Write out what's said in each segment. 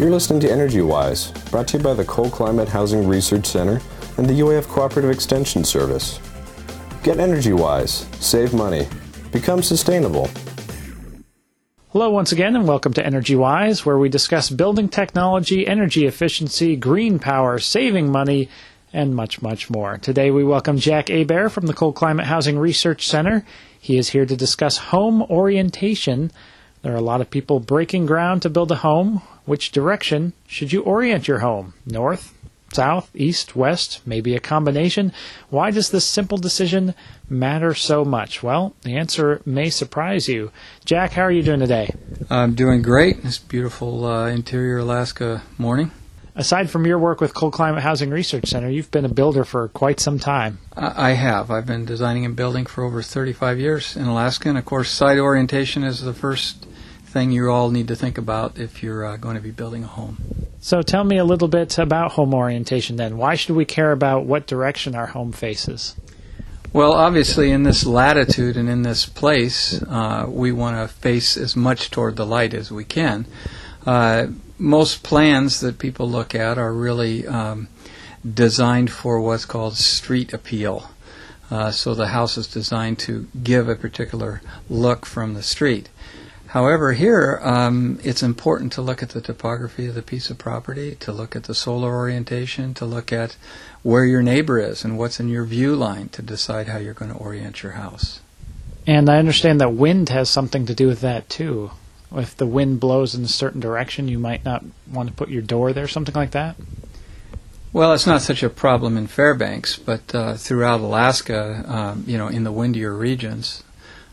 You're listening to Energy Wise, brought to you by the Cold Climate Housing Research Center and the UAF Cooperative Extension Service. Get Energy Wise, save money, become sustainable. Hello once again, and welcome to Energy Wise, where we discuss building technology, energy efficiency, green power, saving money, and much, much more. Today we welcome Jack Hebert from the Cold Climate Housing Research Center. He is here to discuss home orientation. There are a lot of people breaking ground to build a home. Which direction should you orient your home? North, south, east, west, maybe a combination? Why does this simple decision matter so much? Well, the answer may surprise you. Jack, how are you doing today? I'm doing great. This beautiful interior Alaska morning. Aside from your work with Cold Climate Housing Research Center, you've been a builder for quite some time. I have. I've been designing and building for over 35 years in Alaska, and of course site orientation is the first thing you all need to think about if you're going to be building a home. So tell me a little bit about home orientation then. Why should we care about what direction our home faces? Well, obviously in this latitude and in this place, we want to face as much toward the light as we can. Most plans that people look at are really designed for what's called street appeal. So the house is designed to give a particular look from the street. However, here it's important to look at the topography of the piece of property, to look at the solar orientation, to look at where your neighbor is and what's in your view line to decide how you're going to orient your house. And I understand that wind has something to do with that too. If the wind blows in a certain direction, you might not want to put your door there, something like that? Well, it's not such a problem in Fairbanks, but throughout Alaska, in the windier regions,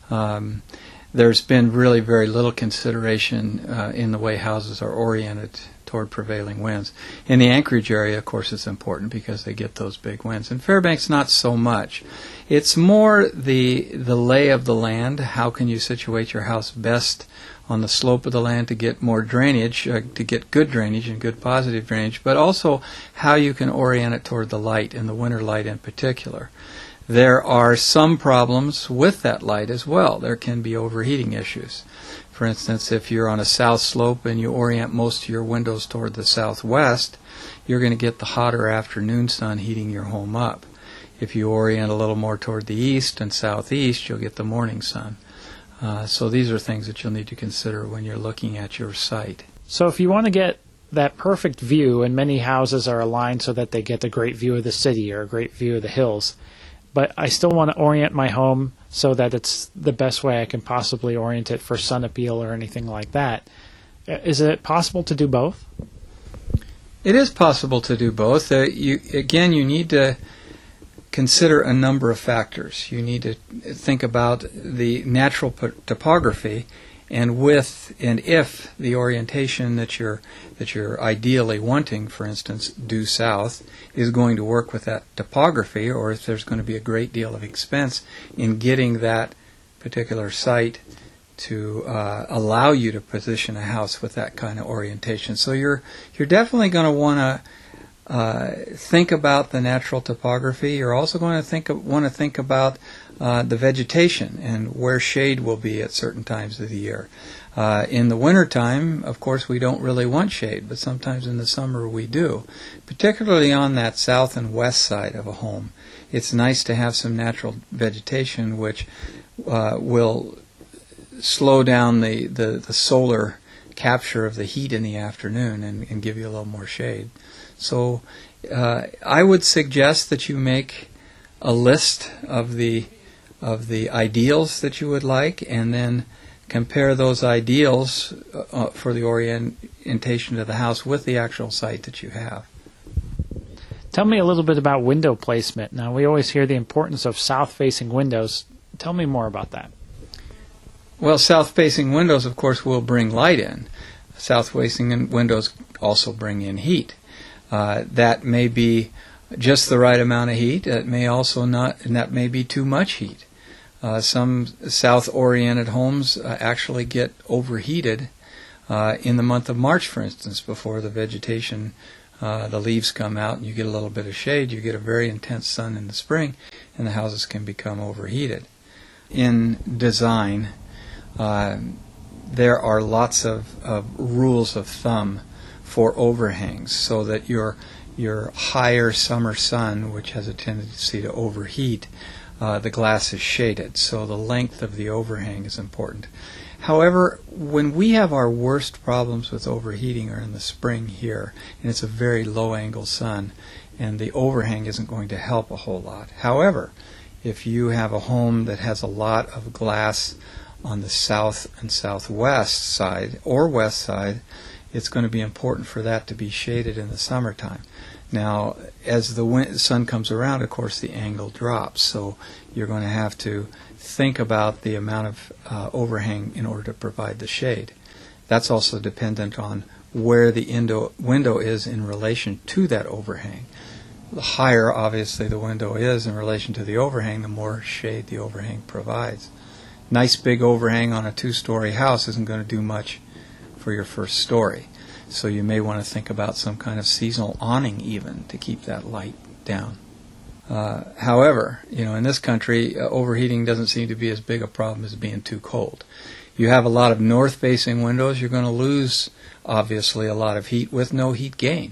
there's been really very little consideration in the way houses are oriented toward prevailing winds. In the Anchorage area, of course, it's important because they get those big winds. In Fairbanks, not so much. It's more the lay of the land. How can you situate your house best on the slope of the land to get more drainage, to get good drainage and good positive drainage, but also how you can orient it toward the light, and the winter light in particular. There are some problems with that light as well. There can be overheating issues. For instance, if you're on a south slope and you orient most of your windows toward the southwest, you're going to get the hotter afternoon sun heating your home up. If you orient a little more toward the east and southeast, you'll get the morning sun. So these are things that you'll need to consider when you're looking at your site. So if you want to get that perfect view, and many houses are aligned so that they get a great view of the city or a great view of the hills, but I still want to orient my home so that it's the best way I can possibly orient it for sun appeal or anything like that. Is it possible to do both? It is possible to do both. You need to consider a number of factors. You need to think about the natural topography, and if the orientation that you're ideally wanting, for instance, due south, is going to work with that topography, or if there's going to be a great deal of expense in getting that particular site to allow you to position a house with that kind of orientation. So you're definitely going to want to think about the natural topography. You're also going to want to think about the vegetation and where shade will be at certain times of the year. In the wintertime, of course, we don't really want shade, but sometimes in the summer we do. Particularly on that south and west side of a home, it's nice to have some natural vegetation which will slow down the solar capture of the heat in the afternoon and give you a little more shade. So I would suggest that you make a list of the ideals that you would like, and then compare those ideals for the orientation of the house with the actual site that you have. Tell me a little bit about window placement. Now, we always hear the importance of south-facing windows. Tell me more about that. Well, south-facing windows, of course, will bring light in. South-facing windows also bring in heat. That may be just the right amount of heat. It may also not, and that may be too much heat. Some south-oriented homes actually get overheated in the month of March, for instance, before the vegetation, the leaves come out and you get a little bit of shade. You get a very intense sun in the spring, and the houses can become overheated. In design, there are lots of rules of thumb for overhangs, so that your higher summer sun, which has a tendency to overheat, the glass is shaded. So the length of the overhang is important. However, when we have our worst problems with overheating are in the spring here, and it's a very low-angle sun, and the overhang isn't going to help a whole lot. However, if you have a home that has a lot of glass on the south and southwest side or west side, it's going to be important for that to be shaded in the summertime. Now, as the sun comes around, of course, the angle drops, so you're going to have to think about the amount of overhang in order to provide the shade. That's also dependent on where the window is in relation to that overhang. The higher, obviously, the window is in relation to the overhang, the more shade the overhang provides. Nice big overhang on a two-story house isn't going to do much for your first story. So you may want to think about some kind of seasonal awning even to keep that light down. However, in this country, overheating doesn't seem to be as big a problem as being too cold. You have a lot of north-facing windows, you're going to lose, obviously, a lot of heat with no heat gain.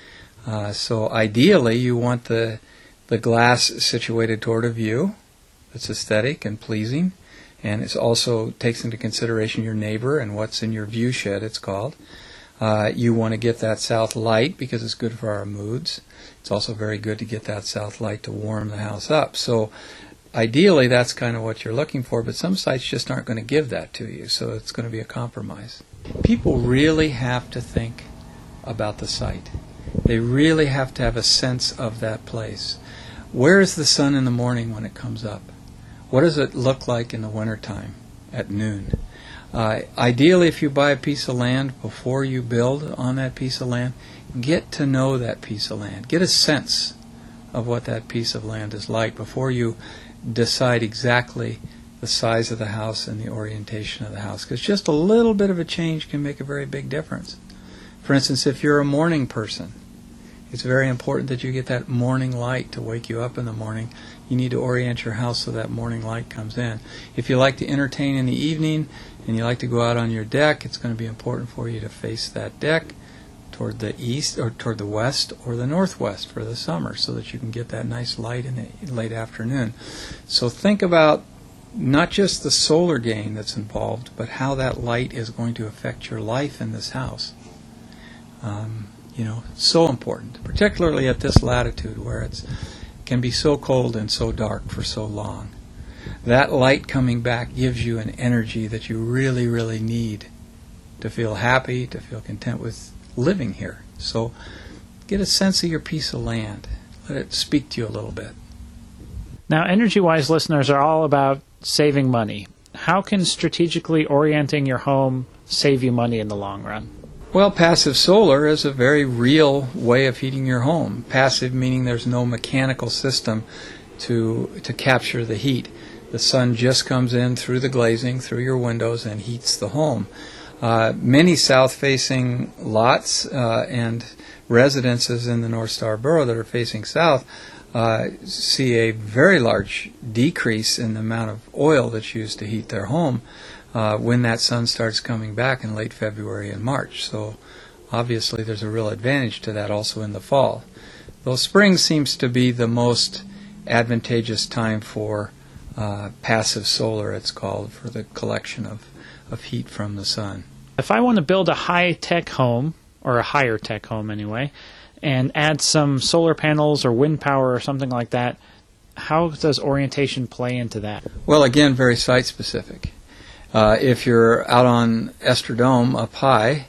So ideally, you want the glass situated toward a view that's aesthetic and pleasing, and it also takes into consideration your neighbor and what's in your view shed, it's called. You want to get that south light because it's good for our moods. It's also very good to get that south light to warm the house up. So ideally, that's kind of what you're looking for, but some sites just aren't going to give that to you, so it's going to be a compromise. People really have to think about the site. They really have to have a sense of that place. Where is the sun in the morning when it comes up? What does it look like in the wintertime at noon? Ideally, if you buy a piece of land before you build on that piece of land, get to know that piece of land. Get a sense of what that piece of land is like before you decide exactly the size of the house and the orientation of the house, because just a little bit of a change can make a very big difference. For instance, if you're a morning person, it's very important that you get that morning light to wake you up in the morning. You need to orient your house so that morning light comes in. If you like to entertain in the evening and you like to go out on your deck, it's going to be important for you to face that deck toward the east or toward the west or the northwest for the summer so that you can get that nice light in the late afternoon. So think about not just the solar gain that's involved, but how that light is going to affect your life in this house. So important, particularly at this latitude where it can be so cold and so dark for so long. That light coming back gives you an energy that you really, really need to feel happy, to feel content with living here. So get a sense of your piece of land. Let it speak to you a little bit. Now, EnergyWise listeners are all about saving money. How can strategically orienting your home save you money in the long run? Well, passive solar is a very real way of heating your home. Passive meaning there's no mechanical system to capture the heat. The sun just comes in through the glazing, through your windows, and heats the home. Many south-facing lots and residences in the North Star Borough that are facing south see a very large decrease in the amount of oil that's used to heat their home when that sun starts coming back in late February and March. So obviously there's a real advantage to that also in the fall. Though spring seems to be the most advantageous time for passive solar, it's called, for the collection of heat from the sun. If I want to build a high-tech home, or a higher-tech home anyway, and add some solar panels or wind power or something like that, how does orientation play into that? Well, again, very site-specific. If you're out on Estradome up high,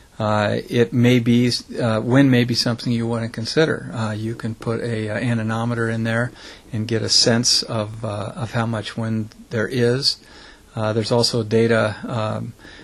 it may be wind may be something you want to consider. You can put a anemometer in there and get a sense of how much wind there is. There's also data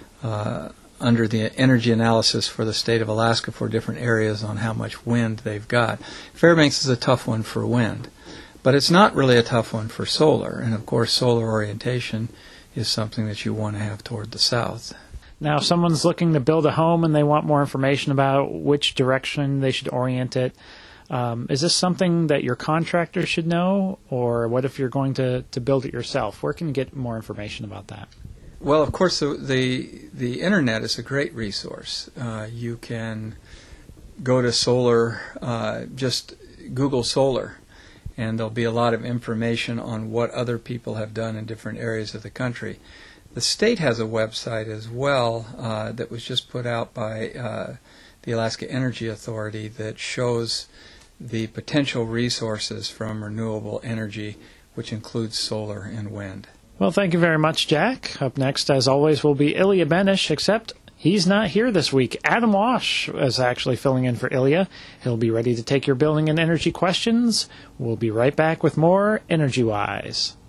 under the energy analysis for the state of Alaska for different areas on how much wind they've got. Fairbanks is a tough one for wind, but it's not really a tough one for solar. And of course, solar orientation is something that you want to have toward the south. Now, if someone's looking to build a home and they want more information about which direction they should orient it, is this something that your contractor should know, or what if you're going to build it yourself? Where can you get more information about that? Well, of course, the internet is a great resource. You can go to solar, just Google solar, and there'll be a lot of information on what other people have done in different areas of the country. The state has a website as well that was just put out by the Alaska Energy Authority that shows the potential resources from renewable energy, which includes solar and wind. Well, thank you very much, Jack. Up next, as always, will be Ilya Benish, except he's not here this week. Adam Walsh is actually filling in for Ilya. He'll be ready to take your building and energy questions. We'll be right back with more Energy Wise.